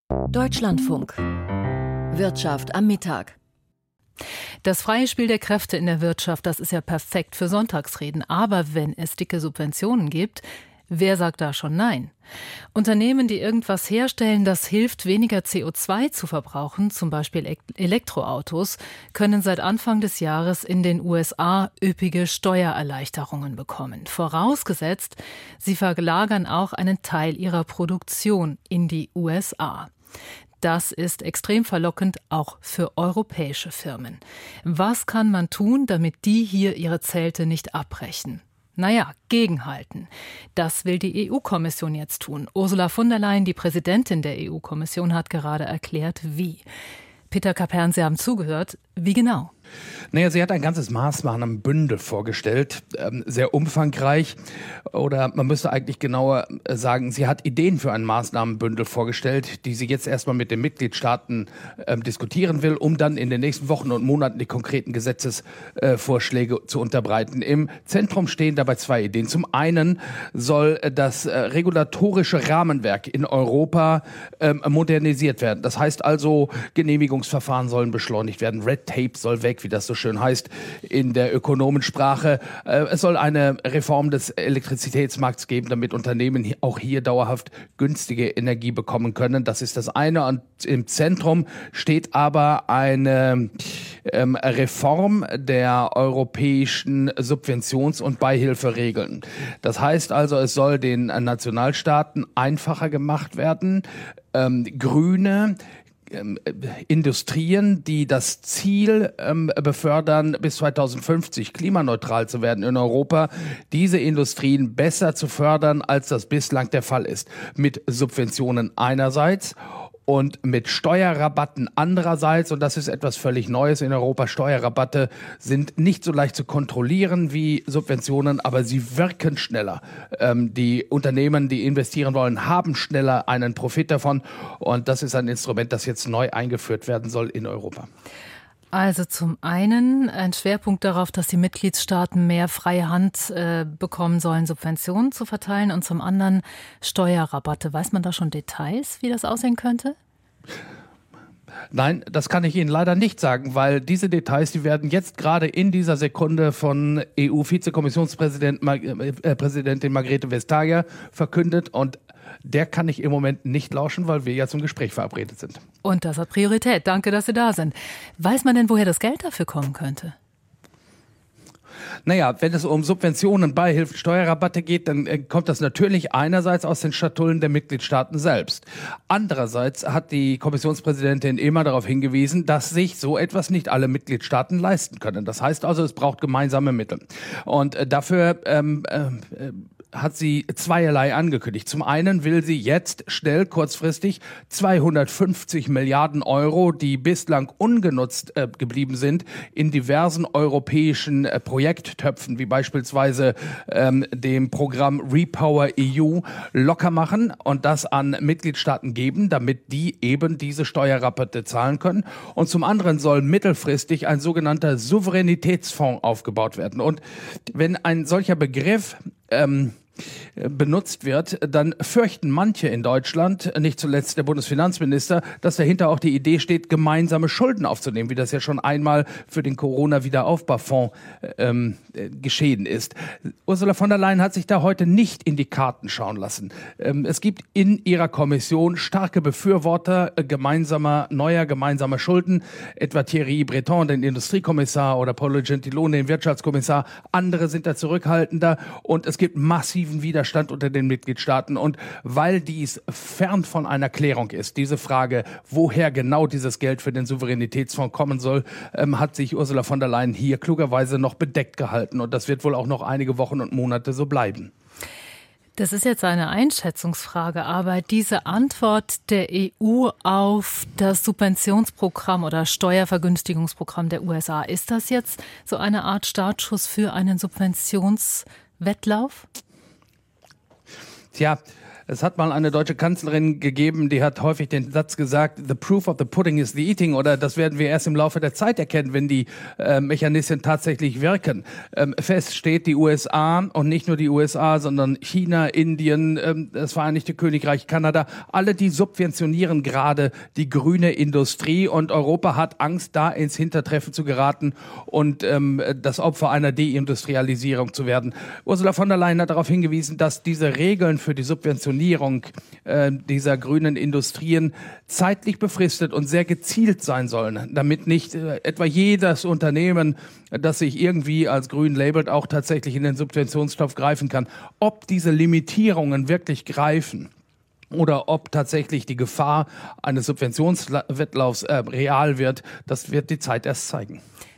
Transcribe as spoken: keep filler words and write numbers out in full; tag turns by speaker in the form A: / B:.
A: Deutschlandfunk. Wirtschaft am Mittag.
B: Das freie Spiel der Kräfte in der Wirtschaft, das ist ja perfekt für Sonntagsreden. Aber wenn es dicke Subventionen gibt, wer sagt da schon nein? Unternehmen, die irgendwas herstellen, das hilft, weniger C O zwei zu verbrauchen, zum Beispiel Elektroautos, können seit Anfang des Jahres in den U S A üppige Steuererleichterungen bekommen. Vorausgesetzt, sie verlagern auch einen Teil ihrer Produktion in die U S A. Das ist extrem verlockend, auch für europäische Firmen. Was kann man tun, damit die hier ihre Zelte nicht abbrechen? Naja, gegenhalten. Das will die E U-Kommission jetzt tun. Ursula von der Leyen, die Präsidentin der E U-Kommission, hat gerade erklärt, wie. Peter Kapern, Sie haben zugehört. Wie genau?
C: Naja, sie hat ein ganzes Maßnahmenbündel vorgestellt, ähm, sehr umfangreich. Oder man müsste eigentlich genauer sagen, sie hat Ideen für ein Maßnahmenbündel vorgestellt, die sie jetzt erstmal mit den Mitgliedstaaten ähm, diskutieren will, um dann in den nächsten Wochen und Monaten die konkreten Gesetzesvorschläge äh, zu unterbreiten. Im Zentrum stehen dabei zwei Ideen. Zum einen soll das äh, regulatorische Rahmenwerk in Europa ähm, modernisiert werden. Das heißt also, Genehmigungsverfahren sollen beschleunigt werden, Red Tape soll weg, wie das so schön heißt in der Ökonomensprache. Es soll eine Reform des Elektrizitätsmarkts geben, damit Unternehmen auch hier dauerhaft günstige Energie bekommen können. Das ist das eine. Und im Zentrum steht aber eine ähm, Reform der europäischen Subventions- und Beihilferegeln. Das heißt also, es soll den Nationalstaaten einfacher gemacht werden, ähm, grüne Industrien, die das Ziel ähm, befördern, bis zweitausendfünfzig klimaneutral zu werden in Europa, diese Industrien besser zu fördern, als das bislang der Fall ist. Mit Subventionen einerseits und mit Steuerrabatten andererseits, und das ist etwas völlig Neues in Europa. Steuerrabatte sind nicht so leicht zu kontrollieren wie Subventionen, aber sie wirken schneller. Ähm, die Unternehmen, die investieren wollen, haben schneller einen Profit davon, und das ist ein Instrument, das jetzt neu eingeführt werden soll in Europa.
B: Also zum einen ein Schwerpunkt darauf, dass die Mitgliedstaaten mehr freie Hand äh, bekommen sollen, Subventionen zu verteilen, und zum anderen Steuerrabatte. Weiß man da schon Details, wie das aussehen könnte?
C: Nein, das kann ich Ihnen leider nicht sagen, weil diese Details, die werden jetzt gerade in dieser Sekunde von E U-Vizekommissionspräsidentin äh, Präsidentin Margrethe Vestager verkündet, und der kann ich im Moment nicht lauschen, weil wir ja zum Gespräch verabredet sind.
B: Und das hat Priorität. Danke, dass Sie da sind. Weiß man denn, woher das Geld dafür kommen könnte?
C: Naja, wenn es um Subventionen, Beihilfen, Steuerrabatte geht, dann äh, kommt das natürlich einerseits aus den Schatullen der Mitgliedstaaten selbst. Andererseits hat die Kommissionspräsidentin immer darauf hingewiesen, dass sich so etwas nicht alle Mitgliedstaaten leisten können. Das heißt also, es braucht gemeinsame Mittel. Und äh, dafür ähm, äh, hat sie zweierlei angekündigt. Zum einen will sie jetzt schnell, kurzfristig zweihundertfünfzig Milliarden Euro, die bislang ungenutzt äh, geblieben sind, in diversen europäischen äh, Projekttöpfen, wie beispielsweise ähm, dem Programm Repower E U, locker machen und das an Mitgliedstaaten geben, damit die eben diese Steuerrabatte zahlen können. Und zum anderen soll mittelfristig ein sogenannter Souveränitätsfonds aufgebaut werden. Und wenn ein solcher Begriff ähm, benutzt wird, dann fürchten manche in Deutschland, nicht zuletzt der Bundesfinanzminister, dass dahinter auch die Idee steht, gemeinsame Schulden aufzunehmen, wie das ja schon einmal für den Corona-Wiederaufbaufonds ähm, geschehen ist. Ursula von der Leyen hat sich da heute nicht in die Karten schauen lassen. Ähm, es gibt in ihrer Kommission starke Befürworter gemeinsamer, neuer gemeinsamer Schulden, etwa Thierry Breton, den Industriekommissar, oder Paolo Gentiloni, den Wirtschaftskommissar. Andere sind da zurückhaltender, und es gibt massiven Widerstand unter den Mitgliedstaaten. Und weil dies fern von einer Klärung ist, diese Frage, woher genau dieses Geld für den Souveränitätsfonds kommen soll, ähm, hat sich Ursula von der Leyen hier klugerweise noch bedeckt gehalten. Und das wird wohl auch noch einige Wochen und Monate so bleiben.
B: Das ist jetzt eine Einschätzungsfrage, aber diese Antwort der E U auf das Subventionsprogramm oder Steuervergünstigungsprogramm der U S A, ist das jetzt so eine Art Startschuss für einen Subventionswettlauf?
C: Tja, Es hat mal eine deutsche Kanzlerin gegeben, die hat häufig den Satz gesagt, the proof of the pudding is the eating, oder das werden wir erst im Laufe der Zeit erkennen, wenn die äh, Mechanismen tatsächlich wirken. Ähm, fest steht, die U S A und nicht nur die U S A, sondern China, Indien, ähm, das Vereinigte Königreich, Kanada, alle die subventionieren gerade die grüne Industrie, und Europa hat Angst, da ins Hintertreffen zu geraten und ähm, das Opfer einer Deindustrialisierung zu werden. Ursula von der Leyen hat darauf hingewiesen, dass diese Regeln für die Subventionierung äh, dieser grünen Industrien zeitlich befristet und sehr gezielt sein sollen, damit nicht äh, etwa jedes Unternehmen, das sich irgendwie als grün labelt, auch tatsächlich in den Subventionstopf greifen kann. Ob diese Limitierungen wirklich greifen oder ob tatsächlich die Gefahr eines Subventionswettlaufs äh, real wird, das wird die Zeit erst zeigen.